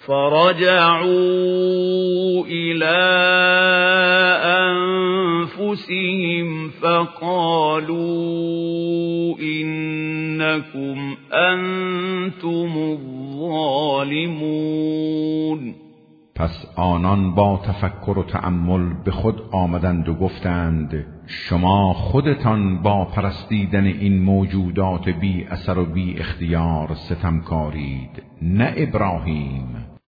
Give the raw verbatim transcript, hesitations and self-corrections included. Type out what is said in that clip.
فرجعوا إلى أنفسهم فقالوا إنكم أنتم الظالمون. پس آنان با تفکر و تأمل به خود آمدند و گفتند شما خودتان با پرستیدن این موجودات بی اثر و بی اختیار ستمکارید، نه ابراهیم.